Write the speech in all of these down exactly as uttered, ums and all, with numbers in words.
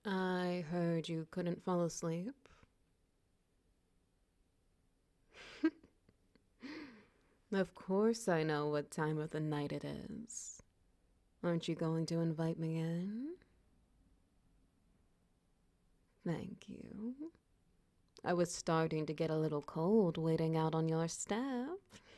I heard you couldn't fall asleep. Of course, I know what time of the night it is. Aren't you going to invite me in? Thank you. I was starting to get a little cold waiting out on your step.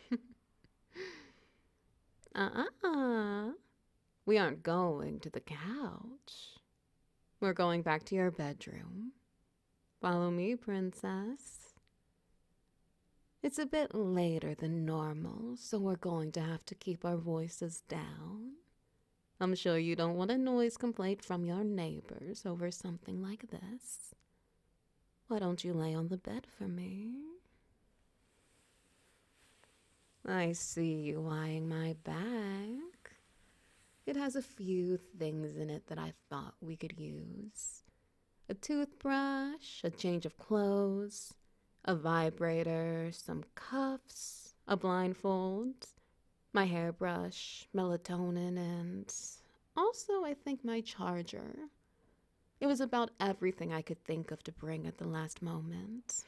Uh uh uh. We aren't going to the couch. We're going back to your bedroom. Follow me, princess. It's a bit later than normal, so we're going to have to keep our voices down. I'm sure you don't want a noise complaint from your neighbors over something like this. Why don't you lay on the bed for me? I see you eyeing my bag. It has a few things in it that I thought we could use: a toothbrush, a change of clothes, a vibrator, some cuffs, a blindfold, my hairbrush, melatonin, and also, I think, my charger. It was about everything I could think of to bring at the last moment.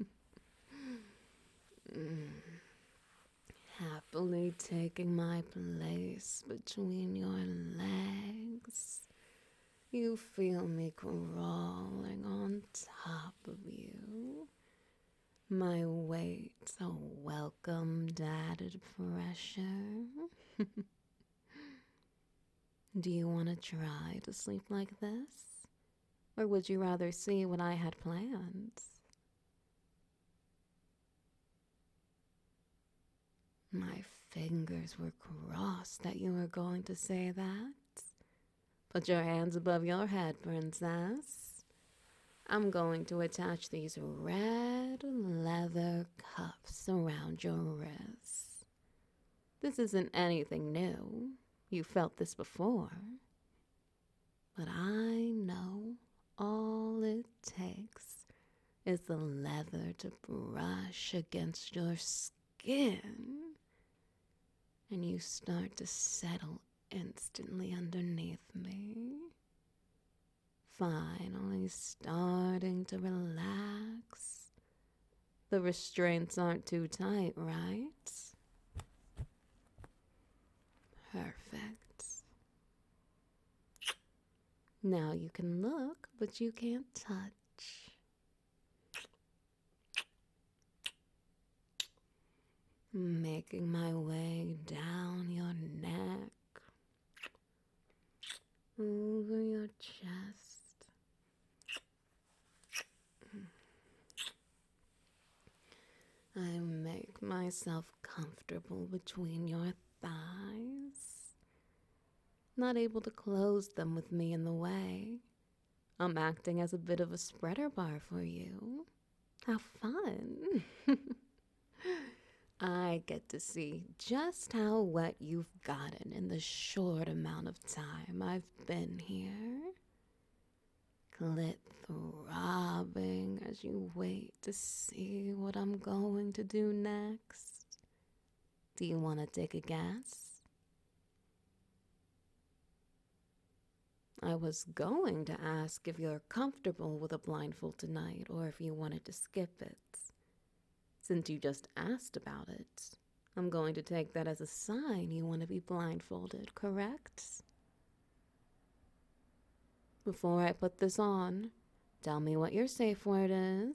Mm. Happily taking my place between your legs. You feel me crawling on top of you. My weight a welcomed added pressure. Do you want to try to sleep like this? Or would you rather see what I had planned? My fingers were crossed that you were going to say that. Put your hands above your head, princess. I'm going to attach these red leather cuffs around your wrists. This isn't anything new. You felt this before. But I know all it takes is the leather to brush against your skin, and you start to settle instantly underneath me. Finally starting to relax. The restraints aren't too tight, right? Perfect. Now you can look, but you can't touch. Making my way down your neck, over your chest. I make myself comfortable between your thighs, not able to close them with me in the way. I'm acting as a bit of a spreader bar for you. How fun! I get to see just how wet you've gotten in the short amount of time I've been here. Clit throbbing as you wait to see what I'm going to do next. Do you want to take a guess? I was going to ask if you're comfortable with a blindfold tonight or if you wanted to skip it. Since you just asked about it, I'm going to take that as a sign you want to be blindfolded, correct? Before I put this on, tell me what your safe word is.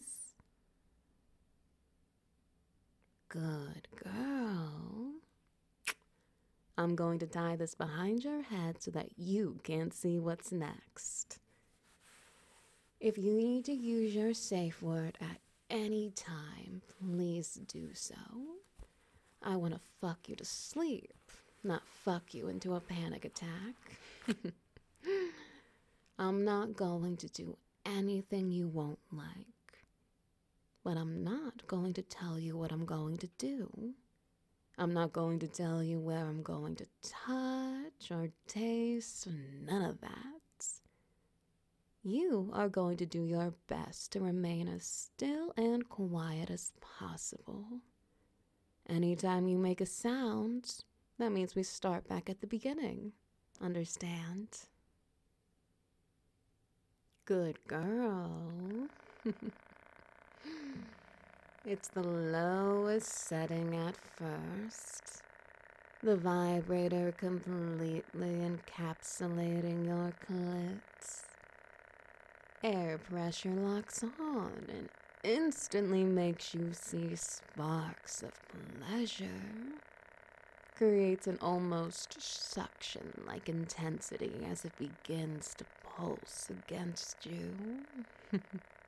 Good girl. I'm going to tie this behind your head so that you can't see what's next. If you need to use your safe word at any time, please do so. I want to fuck you to sleep, not fuck you into a panic attack. I'm not going to do anything you won't like, but I'm not going to tell you what I'm going to do. I'm not going to tell you where I'm going to touch or taste, none of that. You are going to do your best to remain as still and quiet as possible. Anytime you make a sound, that means we start back at the beginning. Understand? Good girl. It's the lowest setting at first. The vibrator completely encapsulating your clit. Air pressure locks on and instantly makes you see sparks of pleasure. Creates an almost suction-like intensity as it begins to pulse against you.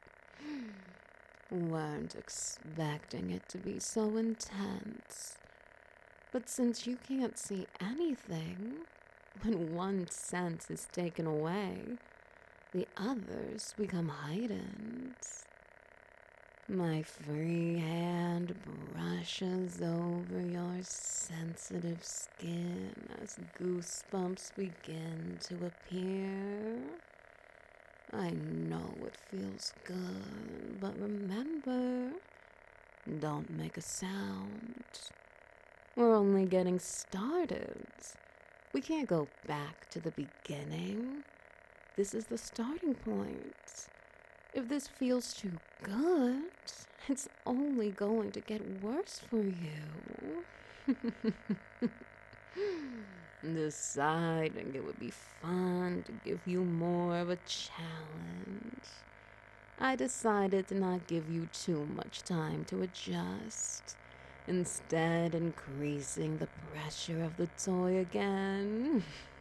Weren't expecting it to be so intense. But since you can't see anything, when one sense is taken away, the others become heightened. My free hand brushes over your sensitive skin as goosebumps begin to appear. I know it feels good, but remember, don't make a sound. We're only getting started. We can't go back to the beginning. This is the starting point. If this feels too good, it's only going to get worse for you. Deciding it would be fun to give you more of a challenge, I decided to not give you too much time to adjust, instead increasing the pressure of the toy again.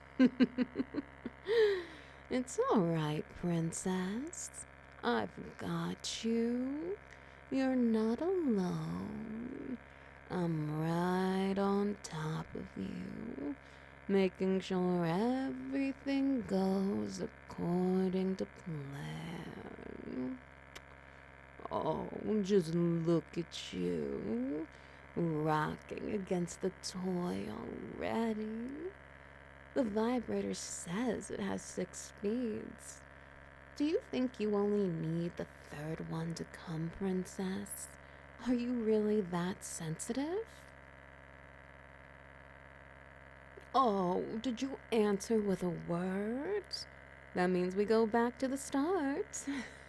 It's all right, princess. I've got you. You're not alone. I'm right on top of you, making sure everything goes according to plan. Oh, just look at you, rocking against the toy already. The vibrator says it has six speeds. Do you think you only need the third one to come, princess? Are you really that sensitive? Oh, did you answer with a word? That means we go back to the start.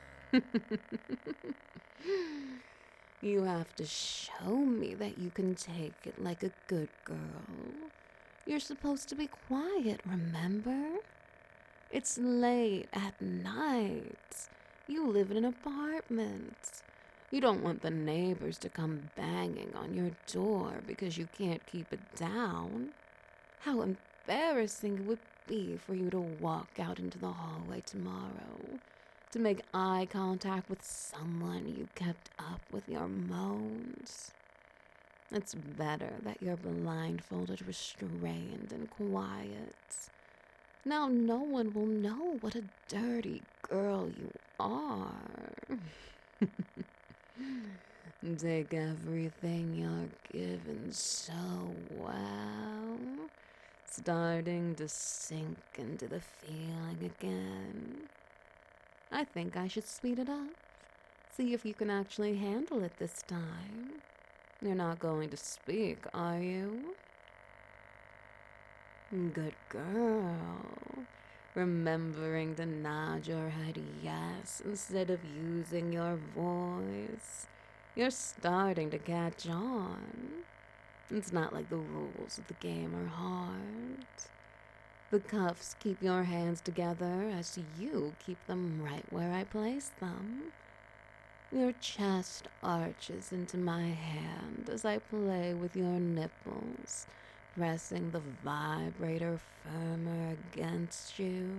You have to show me that you can take it like a good girl. You're supposed to be quiet, remember? It's late at night. You live in an apartment. You don't want the neighbors to come banging on your door because you can't keep it down. How embarrassing it would be for you to walk out into the hallway tomorrow, to make eye contact with someone you kept up with your moans. It's better that you're blindfolded, restrained, and quiet. Now no one will know what a dirty girl you are. Take everything you're given so well, starting to sink into the feeling again. I think I should speed it up. See if you can actually handle it this time. You're not going to speak, are you? Good girl. Remembering to nod your head yes instead of using your voice. You're starting to catch on. It's not like the rules of the game are hard. The cuffs keep your hands together as you keep them right where I place them. Your chest arches into my hand as I play with your nipples, pressing the vibrator firmer against you.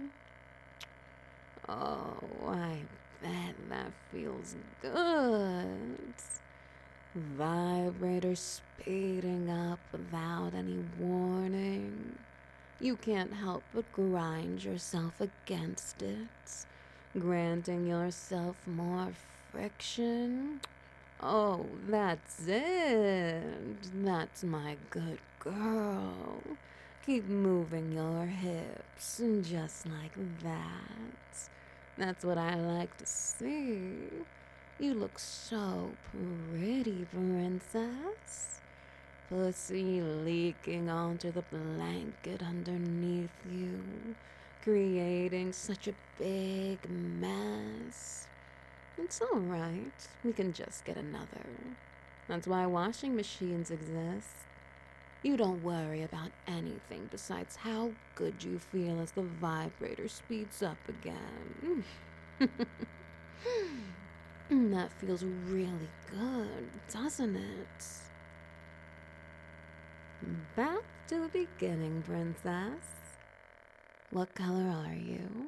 Oh, I bet that feels good. Vibrator speeding up without any warning. You can't help but grind yourself against it, granting yourself more friction. Oh, that's it. That's my good girl. Keep moving your hips just like that. That's what I like to see. You look so pretty, princess. Pussy leaking onto the blanket underneath you, creating such a big mess. It's alright, we can just get another. That's why washing machines exist. You don't worry about anything besides how good you feel as the vibrator speeds up again. That feels really good, doesn't it? Back to the beginning, princess. What color are you?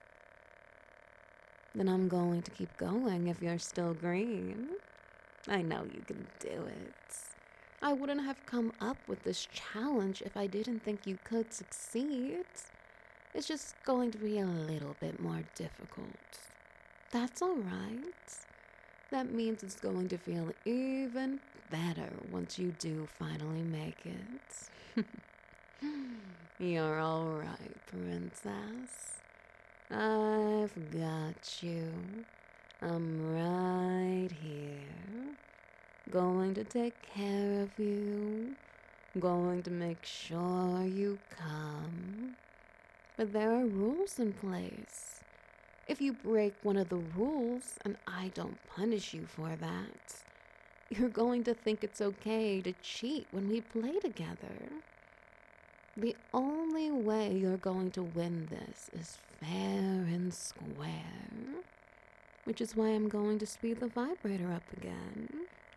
Then I'm going to keep going if you're still green. I know you can do it. I wouldn't have come up with this challenge if I didn't think you could succeed. It's just going to be a little bit more difficult. That's alright. That means it's going to feel even better once you do finally make it. You're alright, princess. I've got you. I'm right here. Going to take care of you. Going to make sure you come. But there are rules in place. If you break one of the rules and I don't punish you for that, you're going to think it's okay to cheat when we play together. The only way you're going to win this is fair and square, which is why I'm going to speed the vibrator up again.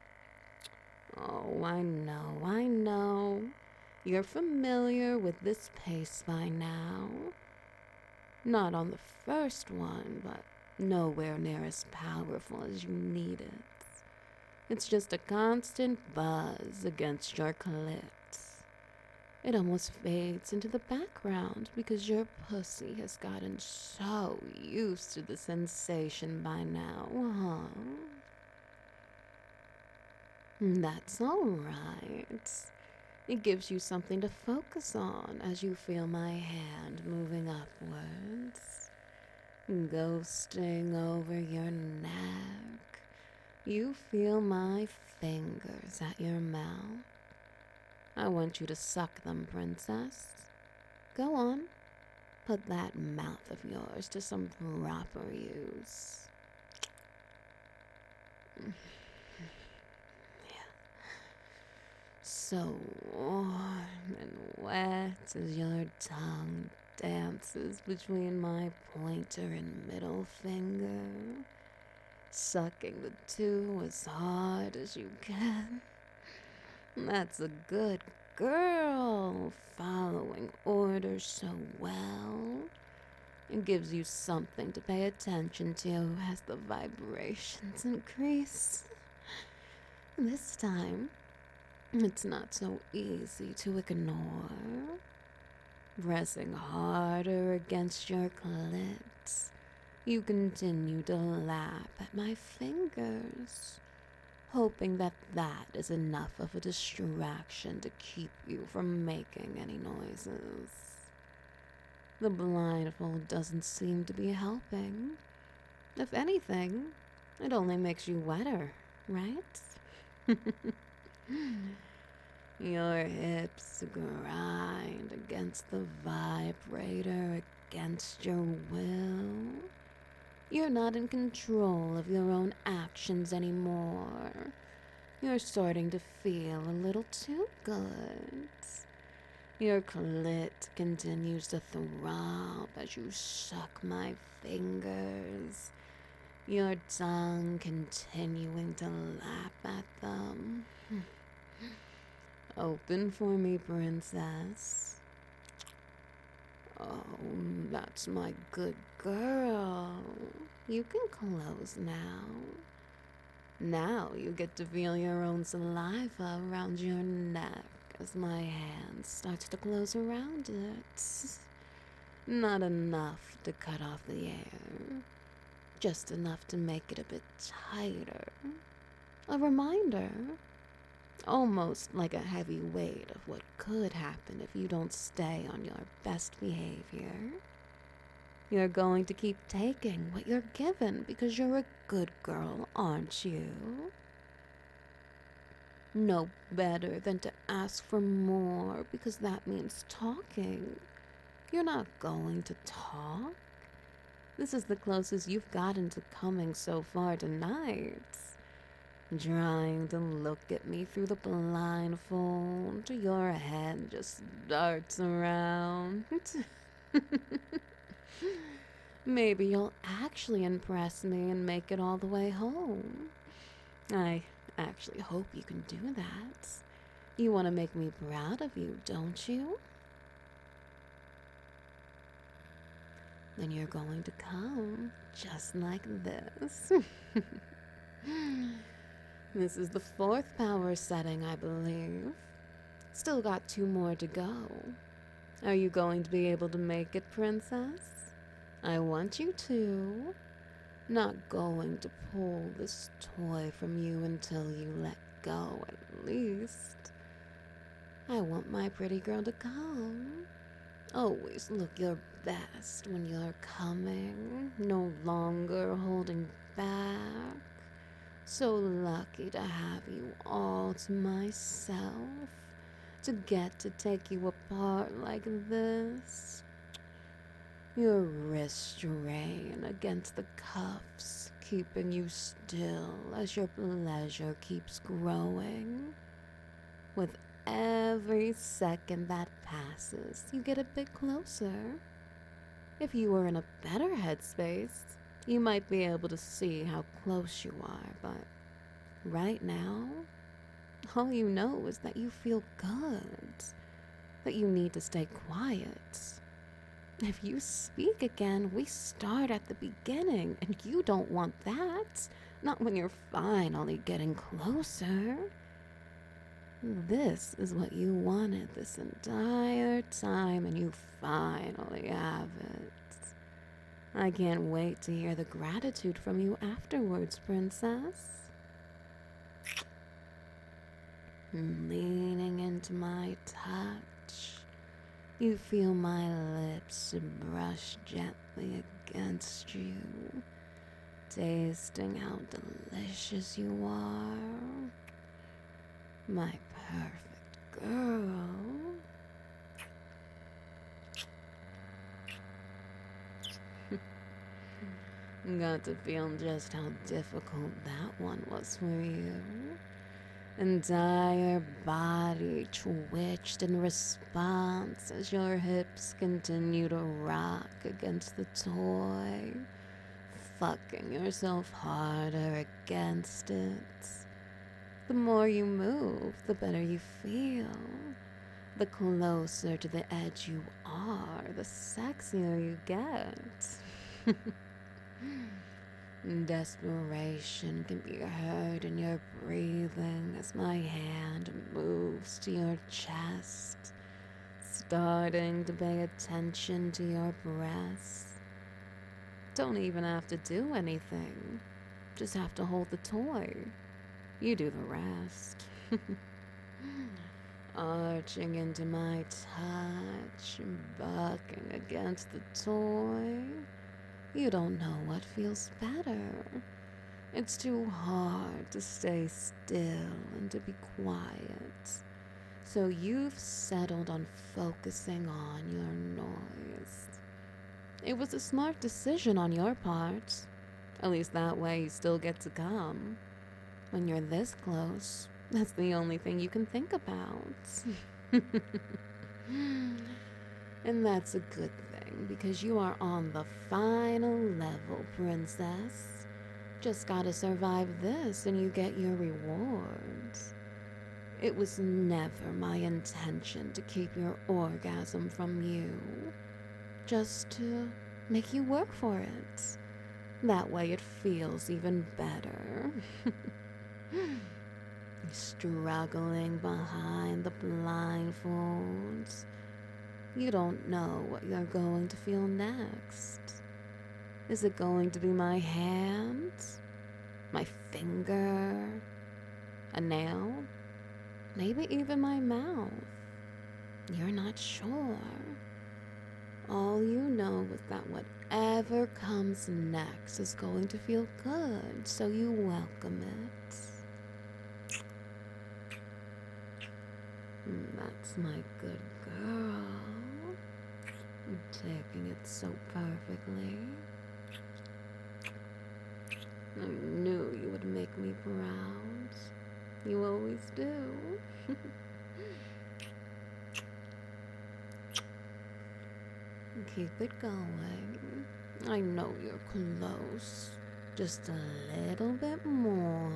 Oh, I know, I know. You're familiar with this pace by now. Not on the first one, but nowhere near as powerful as you need it. It's just a constant buzz against your clit. It almost fades into the background because your pussy has gotten so used to the sensation by now, huh? That's all right. It gives you something to focus on as you feel my hand moving upwards, ghosting over your neck. You feel my fingers at your mouth. I want you to suck them, princess. Go on. Put that mouth of yours to some proper use. So warm and wet as your tongue dances between my pointer and middle finger, sucking the two as hard as you can. That's a good girl, following orders so well. It gives you something to pay attention to as the vibrations increase. This time, it's not so easy to ignore. Pressing harder against your clit, you continue to lap at my fingers, hoping that that is enough of a distraction to keep you from making any noises. The blindfold doesn't seem to be helping. If anything, it only makes you wetter, right? Your hips grind against the vibrator against your will. You're not in control of your own actions anymore. You're starting to feel a little too good. Your clit continues to throb as you suck my fingers, your tongue continuing to lap at them. Open for me, princess. Oh, that's my good girl. You can close now. Now you get to feel your own saliva around your neck as my hand starts to close around it. Not enough to cut off the air, just enough to make it a bit tighter. A reminder, almost like a heavy weight of what could happen if you don't stay on your best behavior. You're going to keep taking what you're given because you're a good girl, aren't you? No better than to ask for more because that means talking. You're not going to talk? This is the closest you've gotten to coming so far tonight. Trying to look at me through the blindfold, your head just darts around. Maybe you'll actually impress me and make it all the way home. I actually hope you can do that. You want to make me proud of you, don't you? Then you're going to come just like this. This is the fourth power setting, I believe. Still got two more to go. Are you going to be able to make it, princess? I want you to. Not going to pull this toy from you until you let go, at least. I want my pretty girl to come. Always look your best when you're coming, no longer holding back. So lucky to have you all to myself, to get to take you apart like this. Your wrist strain against the cuffs, keeping you still as your pleasure keeps growing. With every second that passes, you get a bit closer. If you were in a better headspace, you might be able to see how close you are, but right now, all you know is that you feel good, that you need to stay quiet. If you speak again, we start at the beginning, and you don't want that, not when you're finally getting closer. This is what you wanted this entire time, and you finally have it. I can't wait to hear the gratitude from you afterwards, princess. Leaning into my touch, you feel my lips brush gently against you, tasting how delicious you are. My perfect girl. Got to feel just how difficult that one was for you. Entire body twitched in response as your hips continue to rock against the toy, fucking yourself harder against it. The more you move, the better you feel. The closer to the edge you are, the sexier you get. Desperation can be heard in your breathing as my hand moves to your chest, starting to pay attention to your breasts. Don't even have to do anything. Just have to hold the toy. You do the rest. Arching into my touch, bucking against the toy. You don't know what feels better. It's too hard to stay still and to be quiet. So you've settled on focusing on your noise. It was a smart decision on your part. At least that way you still get to come. When you're this close, that's the only thing you can think about. And that's a good thing, because you are on the final level, princess. Just gotta survive this and you get your rewards. It was never my intention to keep your orgasm from you. Just to make you work for it. That way it feels even better. Struggling behind the blindfolds. You don't know what you're going to feel next. Is it going to be my hand? My finger? A nail? Maybe even my mouth? You're not sure. All you know is that whatever comes next is going to feel good, so you welcome it. That's my good girl. taking it so perfectly. I knew you would make me proud. You always do. Keep it going. I know you're close. Just a little bit more.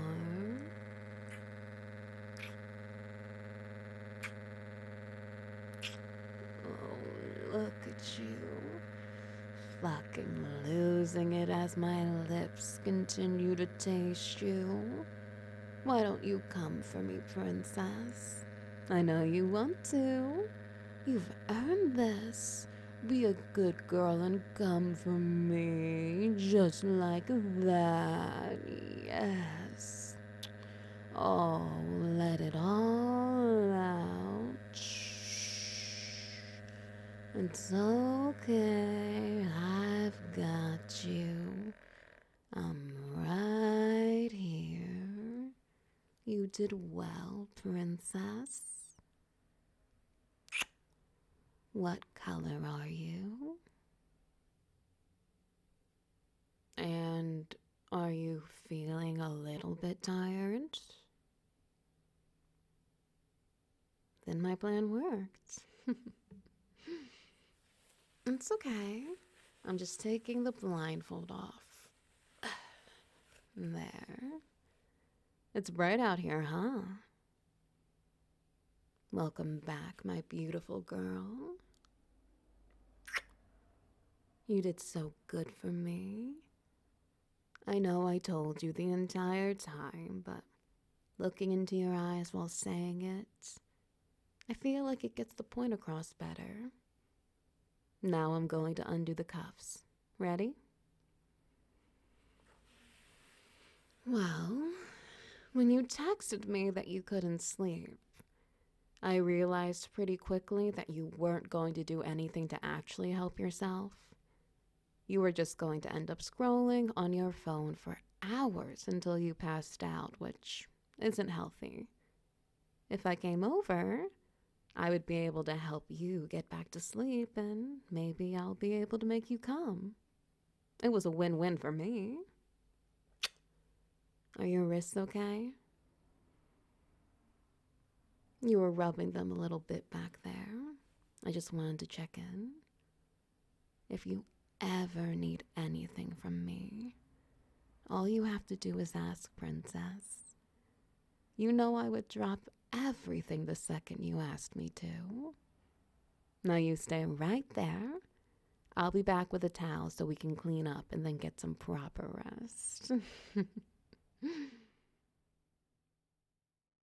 Oh, look at you. Fucking losing it as my lips continue to taste you. Why don't you come for me, princess? I know you want to. You've earned this. Be a good girl and come for me. Just like that. Yes. Oh, let it all out. Shh. It's okay. I've got you. I'm right here. You did well, princess. What color are you? And are you feeling a little bit tired? Then my plan worked. It's okay. I'm just taking the blindfold off. There. It's bright out here, huh? Welcome back, my beautiful girl. You did so good for me. I know I told you the entire time, but looking into your eyes while saying it, I feel like it gets the point across better. Now I'm going to undo the cuffs. Ready? Well, when you texted me that you couldn't sleep, I realized pretty quickly that you weren't going to do anything to actually help yourself. You were just going to end up scrolling on your phone for hours until you passed out, which isn't healthy. If I came over, I would be able to help you get back to sleep, and maybe I'll be able to make you come. It was a win-win for me. Are your wrists okay? You were rubbing them a little bit back there. I just wanted to check in. If you ever need anything from me, all you have to do is ask, princess. You know I would drop everything the second you asked me to. Now you stay right there. I'll be back with a towel so we can clean up and then get some proper rest.